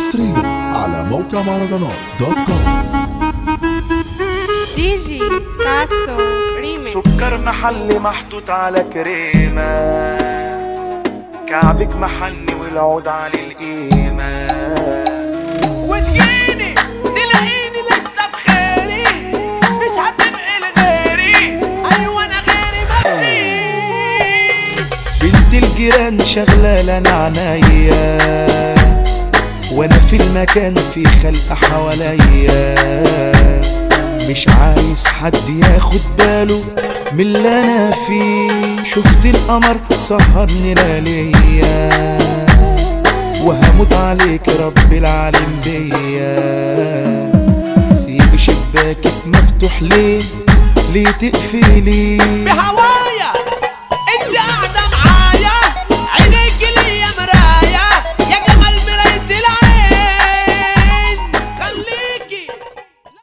حصريا على موقع مهرجانات دوت كوم. دي جي ساسو ريميكس. سكر محلي محطوط على كريمة، كعبك محني والعود على القيمة، وتجيني تلاقيني لسه بخيري، مش هتبقي لغيري، ايوه انا غيري مفيش. بنت الجيران شغلة لنا عنايا، وانا في المكان في خلق حواليا، مش عايز حد ياخد باله من اللي انا فيه. شفت القمر سهرني لياليا، وهموت عليك رب العالم بيا. سيب شباكك مفتوح ليه تقفلي؟ بهواك